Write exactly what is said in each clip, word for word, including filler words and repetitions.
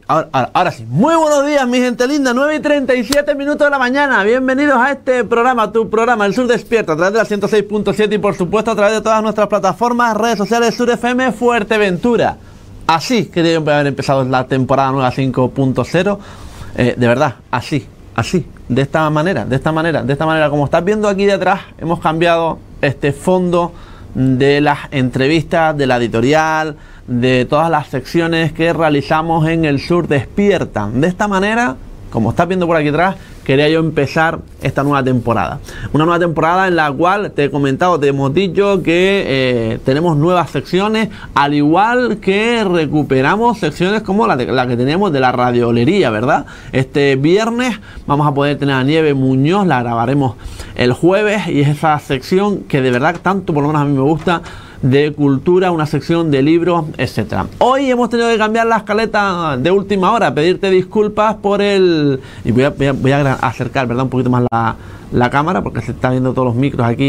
ahora, ahora, ahora sí. Muy buenos días, mi gente linda. nueve y treinta y siete minutos de la mañana. Bienvenidos a este programa, tu programa, El Sur Despierta, a través de la ciento seis punto siete y por supuesto a través de todas nuestras plataformas, redes sociales, Sur F M Fuerteventura. Así quería haber empezado la temporada nueva cinco punto cero. Eh, de verdad, así, así, de esta manera, de esta manera, de esta manera. Como estás viendo aquí detrás, hemos cambiado este fondo de las entrevistas, de la editorial, de todas las secciones que realizamos en El Sur Despierta. De esta manera, como estás viendo por aquí atrás, quería yo empezar esta nueva temporada. Una nueva temporada en la cual te he comentado, te hemos dicho que eh, tenemos nuevas secciones, al igual que recuperamos secciones como la, de, la que tenemos de la radiolería, ¿verdad? Este viernes vamos a poder tener a Nieve Muñoz, la grabaremos el jueves, y es esa sección que de verdad tanto, por lo menos a mí me gusta, de cultura, una sección de libros, etcétera. Hoy hemos tenido que cambiar la escaleta de última hora, pedirte disculpas por el... Y voy a, voy a, voy a acercar, ¿verdad?, un poquito más la, la cámara, porque se está viendo todos los micros aquí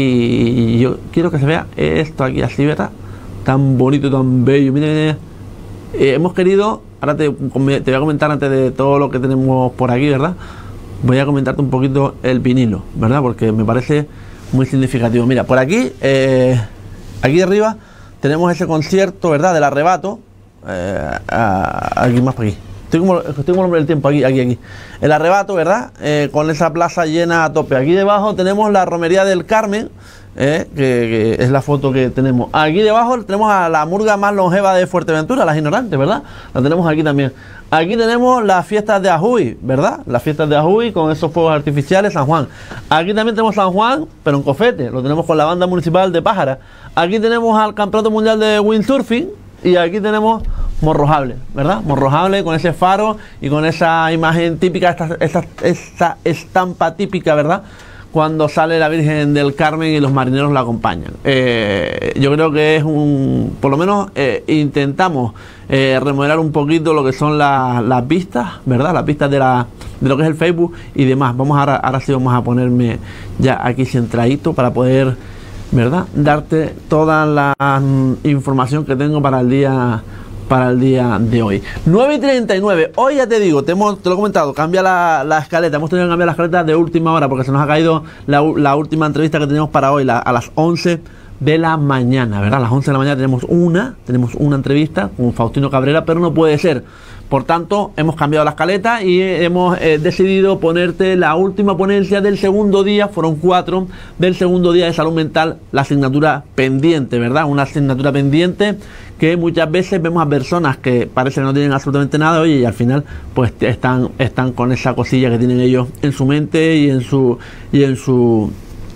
y yo quiero que se vea esto aquí así, ¿verdad? Tan bonito, tan bello. Mira, mira. Eh, hemos querido... Ahora te, te voy a comentar antes de todo lo que tenemos por aquí, ¿verdad? Voy a comentarte un poquito el vinilo, ¿verdad? Porque me parece muy significativo. Mira, por aquí... Eh, Aquí arriba tenemos ese concierto, ¿verdad?, del Arrebato. Eh, aquí más para aquí. Estoy como, estoy como el hombre del tiempo, aquí, aquí, aquí. El Arrebato, ¿verdad? Eh, con esa plaza llena a tope. Aquí debajo tenemos la Romería del Carmen, eh, que, que es la foto que tenemos. Aquí debajo tenemos a la murga más longeva de Fuerteventura, Las Ignorantes, ¿verdad? La tenemos aquí también. Aquí tenemos las fiestas de Ajuy, ¿verdad? Las fiestas de Ajuy con esos fuegos artificiales, San Juan. Aquí también tenemos San Juan, pero en Cofete. Lo tenemos con la banda municipal de Pájara. Aquí tenemos al Campeonato Mundial de Windsurfing. Y aquí tenemos Morrojable, ¿verdad? Morrojable con ese faro y con esa imagen típica, esta, esta, esta estampa típica, ¿verdad?, cuando sale la Virgen del Carmen y los marineros la acompañan. Eh, yo creo que es un... Por lo menos eh, intentamos eh, remodelar un poquito lo que son la, las vistas, ¿verdad? Las vistas de, la, de lo que es el Facebook y demás. Vamos ahora, ahora sí vamos a ponerme ya aquí centradito para poder, ¿verdad?, darte toda la información que tengo para el día... para el día de hoy. nueve y treinta y nueve. Hoy ya te digo, te, hemos, te lo he comentado, cambia la, la escaleta. Hemos tenido que cambiar la escaleta de última hora porque se nos ha caído la, la última entrevista que tenemos para hoy, la, a las once de la mañana, ¿verdad? A las once de la mañana tenemos una, tenemos una entrevista con Faustino Cabrera, pero no puede ser. Por tanto, hemos cambiado la escaleta y hemos eh, decidido ponerte la última ponencia del segundo día, fueron cuatro, del segundo día de salud mental, la asignatura pendiente, ¿verdad? Una asignatura pendiente que muchas veces vemos a personas que parece que no tienen absolutamente nada, oye, y al final pues están, están con esa cosilla que tienen ellos en su mente y en su... Y en su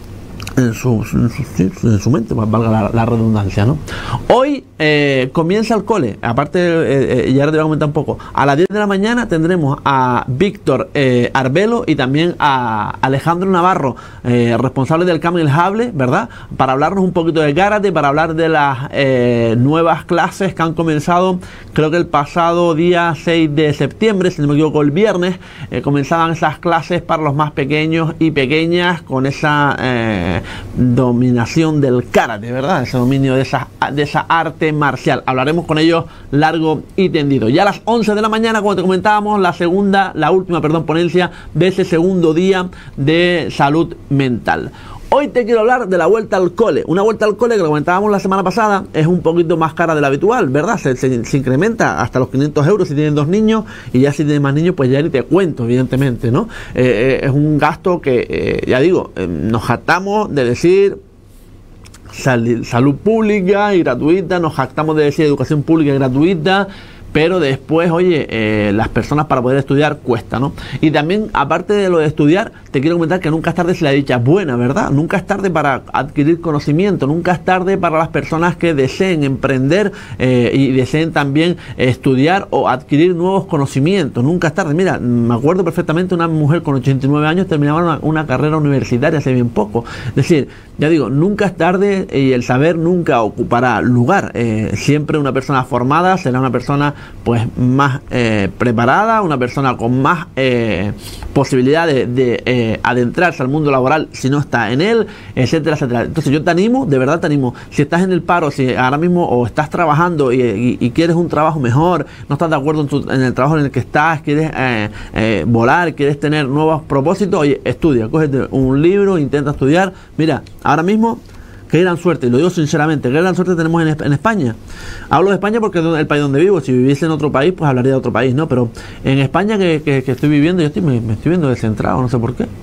En su, en, su, en su mente, valga la, la redundancia, ¿no? Hoy eh, comienza el cole. Aparte, eh, eh, ya te voy a comentar un poco. A las diez de la mañana tendremos a Víctor eh, Arbelo y también a Alejandro Navarro, eh, responsable del Camel Hable, ¿verdad?, para hablarnos un poquito de karate, para hablar de las eh, nuevas clases que han comenzado, creo que el pasado día seis de septiembre, si no me equivoco, el viernes, eh, comenzaban esas clases para los más pequeños y pequeñas con esa... Eh, dominación del karate, ¿verdad? Ese dominio de esa, de esa arte marcial. Hablaremos con ellos largo y tendido. Ya a las once de la mañana, como te comentábamos, la segunda, la última, perdón, ponencia de ese segundo día de salud mental. Hoy te quiero hablar de la vuelta al cole. Una vuelta al cole que lo comentábamos la semana pasada, es un poquito más cara de la habitual, ¿verdad? Se, se, se incrementa hasta los quinientos euros si tienen dos niños, y ya si tienes más niños, pues ya ni te cuento, evidentemente, ¿no? Eh, eh, es un gasto que, eh, ya digo, eh, nos jactamos de decir sal, salud pública y gratuita, nos jactamos de decir educación pública y gratuita, pero después, oye, eh, las personas para poder estudiar cuesta, ¿no? Y también, aparte de lo de estudiar, te quiero comentar que nunca es tarde si la dicha es buena, ¿verdad? Nunca es tarde para adquirir conocimiento, nunca es tarde para las personas que deseen emprender eh, y deseen también estudiar o adquirir nuevos conocimientos. Nunca es tarde. Mira, me acuerdo perfectamente una mujer con ochenta y nueve años terminaba una, una carrera universitaria hace bien poco. Es decir, ya digo, nunca es tarde y el saber nunca ocupará lugar. Eh, siempre una persona formada será una persona pues más eh, preparada, una persona con más eh, posibilidades de, de eh, adentrarse al mundo laboral si no está en él, etcétera, etcétera. Entonces yo te animo, de verdad te animo, si estás en el paro, si ahora mismo o estás trabajando y, y, y quieres un trabajo mejor, no estás de acuerdo en, tu, en el trabajo en el que estás, quieres eh, eh, volar, quieres tener nuevos propósitos, oye, estudia, cógete un libro, intenta estudiar. Mira, ahora mismo, qué gran suerte, y lo digo sinceramente, qué gran suerte tenemos en, en España. Hablo de España porque es el país donde vivo. Si viviese en otro país, pues hablaría de otro país, ¿no? Pero en España que, que, que estoy viviendo, yo estoy, me, me estoy viendo descentrado, no sé por qué.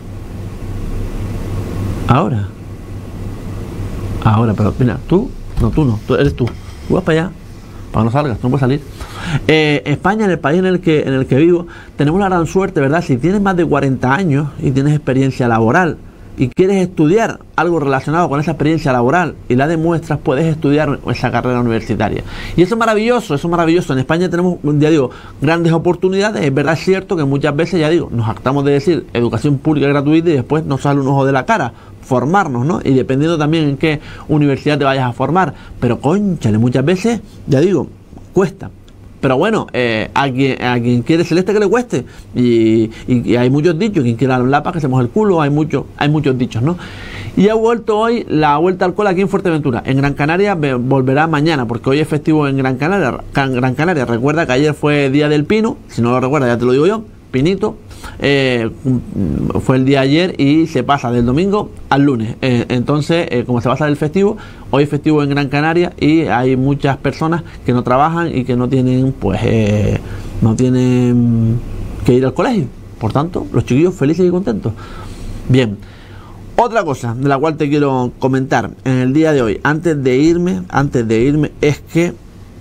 Ahora. Ahora, pero mira, tú, no, tú no, tú eres tú. Tú vas para allá, para que no salgas, no puedes salir. Eh, España, en el país en el que en el que vivo, tenemos la gran suerte, ¿verdad? Si tienes más de cuarenta años y tienes experiencia laboral, y quieres estudiar algo relacionado con esa experiencia laboral y la demuestras, puedes estudiar esa carrera universitaria. Y eso es maravilloso, eso es maravilloso. En España tenemos, ya digo, grandes oportunidades. Es verdad, es cierto que muchas veces, ya digo, nos jactamos de decir educación pública gratuita y después nos sale un ojo de la cara. Formarnos, ¿no? Y dependiendo también en qué universidad te vayas a formar. Pero, cónchale, muchas veces, ya digo, cuesta. Pero bueno, eh, a, quien, a quien quiere celeste que le cueste. Y, y, y hay muchos dichos. Quien quiera la lapa que se moje el culo. Hay, mucho, hay muchos dichos, ¿no? Y ha vuelto hoy la vuelta al cole aquí en Fuerteventura. En Gran Canaria volverá mañana, porque hoy es festivo en Gran Canaria. Gran Canaria. Recuerda que ayer fue Día del Pino. Si no lo recuerda, ya te lo digo yo. Pinito. Eh, fue el día ayer y se pasa del domingo al lunes. Eh, entonces, eh, como se pasa del festivo, hoy es festivo en Gran Canaria y hay muchas personas que no trabajan y que no tienen, pues, eh, no tienen que ir al colegio. Por tanto, los chiquillos felices y contentos. Bien. Otra cosa de la cual te quiero comentar en el día de hoy, antes de irme, antes de irme, es que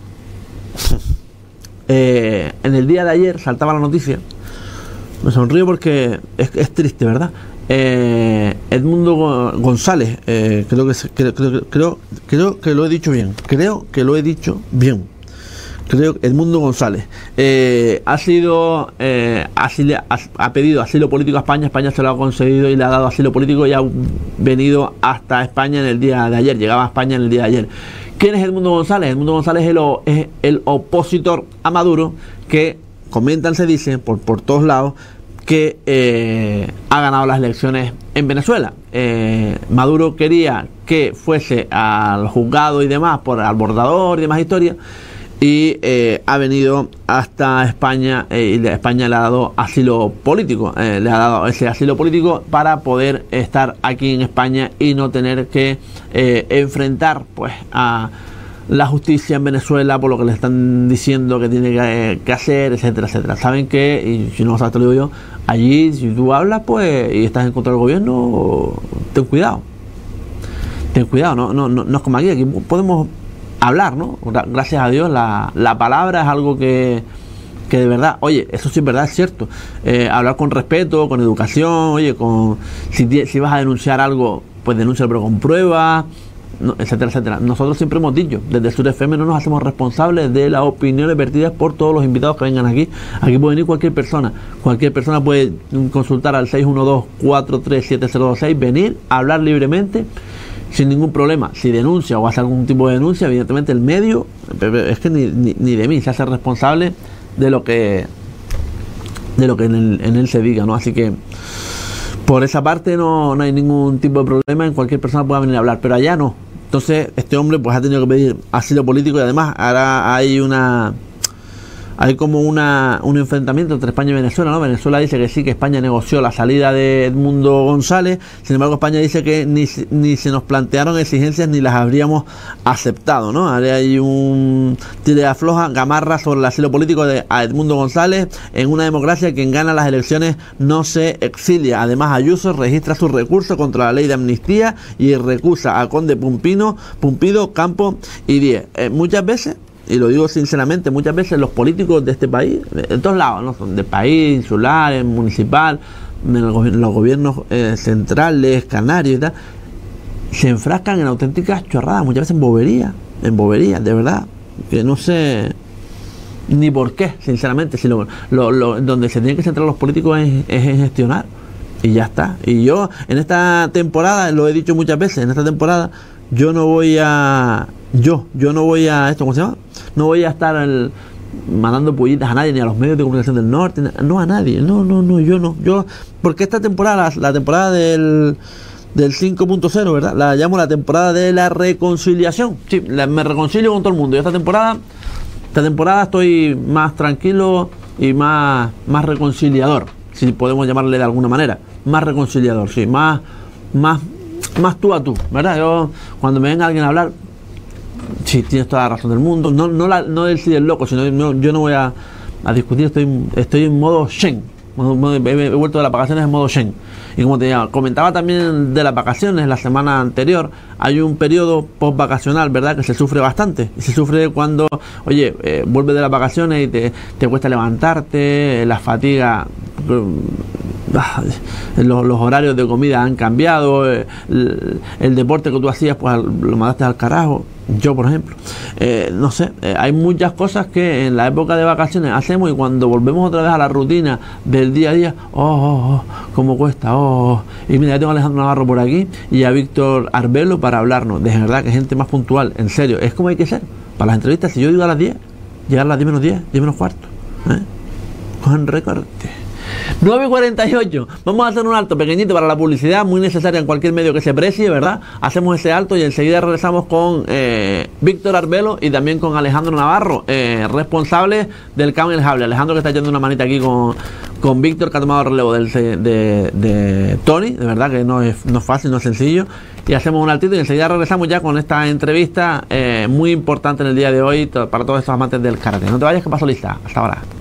eh, en el día de ayer saltaba la noticia. Me sonrío porque es, es triste, ¿verdad? Eh, Edmundo González, eh, creo, que, creo, creo, creo, creo que lo he dicho bien. Creo que lo he dicho bien. Creo que Edmundo González eh, ha sido eh, asilo, ha, ha pedido asilo político a España. España se lo ha concedido y le ha dado asilo político y ha venido hasta España en el día de ayer. Llegaba a España en el día de ayer. ¿Quién es Edmundo González? Edmundo González es el, es el opositor a Maduro que comentan, se dice por, por todos lados que eh, ha ganado las elecciones en Venezuela. Eh, Maduro quería que fuese al juzgado y demás por albordador y demás historias y eh, ha venido hasta España eh, y España le ha dado asilo político, eh, le ha dado ese asilo político para poder estar aquí en España y no tener que eh, enfrentar pues a la justicia en Venezuela por lo que le están diciendo que tiene que, que hacer, etcétera, etcétera. Saben que, y si no lo sabes te lo digo yo, allí si tú hablas pues y estás en contra del gobierno, ten cuidado. Ten cuidado, no, no, no, no es como aquí, aquí podemos hablar, ¿no? Gracias a Dios la, la palabra es algo que, que de verdad, oye, eso sí es verdad, es cierto. Eh, hablar con respeto, con educación, oye, con si, si vas a denunciar algo, pues denúncialo pero con pruebas. No, etcétera, etcétera. Nosotros siempre hemos dicho, desde Sur F M no nos hacemos responsables de las opiniones vertidas por todos los invitados que vengan aquí. Aquí puede venir cualquier persona. Cualquier persona puede consultar al seis uno dos, cuatro tres siete cero dos seis, venir a hablar libremente, sin ningún problema. Si denuncia o hace algún tipo de denuncia, evidentemente el medio, es que ni, ni, ni de mí, se hace responsable de lo que de lo que en él, en él se diga, ¿no? Así que por esa parte no, no hay ningún tipo de problema, en cualquier persona pueda venir a hablar, pero allá no. Entonces este hombre pues ha tenido que pedir asilo político y además ahora hay una hay como una un enfrentamiento entre España y Venezuela, ¿no? Venezuela dice que sí, que España negoció la salida de Edmundo González, sin embargo España dice que ni, ni se nos plantearon exigencias ni las habríamos aceptado, ¿no? Ahora hay un tire afloja, gamarra sobre el asilo político de a Edmundo González. En una democracia quien gana las elecciones no se exilia. Además Ayuso registra su recurso contra la ley de amnistía y recusa a Conde Pumpino, Pumpido, Campo y Díez. Eh, muchas veces, y lo digo sinceramente, muchas veces los políticos de este país, de todos lados, ¿no? Son del país, insular, municipal, en, el gobi- en los gobiernos eh, centrales, canarios y tal, se enfrascan en auténticas chorradas, muchas veces en boberías, en boberías, de verdad, que no sé ni por qué, sinceramente, si lo, lo, lo, donde se tienen que centrar los políticos es, es en gestionar, y ya está. Y yo, en esta temporada, lo he dicho muchas veces, en esta temporada, yo no voy a... Yo, yo no voy a... ¿Esto cómo se llama? No voy a estar el, mandando pollitas a nadie, ni a los medios de comunicación del norte, no a nadie, no, no, no, yo no, yo, porque esta temporada, la, la temporada del, del cinco punto cero, ¿verdad? La llamo la temporada de la reconciliación, sí, la, me reconcilio con todo el mundo, y esta temporada, esta temporada estoy más tranquilo y más, más reconciliador, si podemos llamarle de alguna manera, más reconciliador, sí, más, más, más tú a tú, ¿verdad? Yo, cuando me venga alguien a hablar, sí, tienes toda la razón del mundo. No, no, la, no decir el loco, sino no, yo no voy a, a discutir. Estoy, estoy en modo Shen. He, he vuelto de las vacaciones en modo Shen. Y como te decía, comentaba también de las vacaciones la semana anterior, hay un periodo post vacacional, ¿verdad? Que se sufre bastante. Y se sufre cuando, oye, eh, vuelves de las vacaciones y te, te cuesta levantarte, la fatiga. Los, los horarios de comida han cambiado, el, el deporte que tú hacías pues lo mandaste al carajo. Yo, por ejemplo, eh, no sé, eh, hay muchas cosas que en la época de vacaciones hacemos, y cuando volvemos otra vez a la rutina del día a día, oh, oh, oh, cómo cuesta, oh, oh. Y mira, ya tengo a Alejandro Navarro por aquí y a Víctor Arbelo para hablarnos. De verdad que gente más puntual, en serio, es como hay que ser. Para las entrevistas, si yo digo a las diez, llegar a las diez menos diez, diez menos cuarto, ¿eh? Cogen recorte. nueve y cuarenta y ocho, vamos a hacer un alto pequeñito para la publicidad, muy necesaria en cualquier medio que se precie, ¿verdad? Hacemos ese alto y enseguida regresamos con eh, Víctor Arbelo y también con Alejandro Navarro, eh, responsable del Cabo en el Jable. Alejandro, que está echando una manita aquí con, con Víctor, que ha tomado relevo del, de, de, de Tony, de verdad que no es, no es fácil, no es sencillo. Y hacemos un altito y enseguida regresamos ya con esta entrevista eh, muy importante en el día de hoy para todos estos amantes del karate. No te vayas, que paso lista. Hasta ahora.